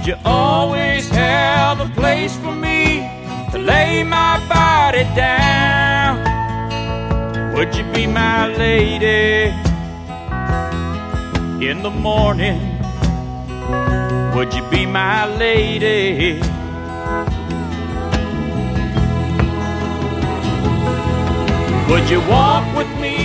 you always have a place for me to lay my body down? Would you be my lady in the morning? Would you be my lady? Would you walk with me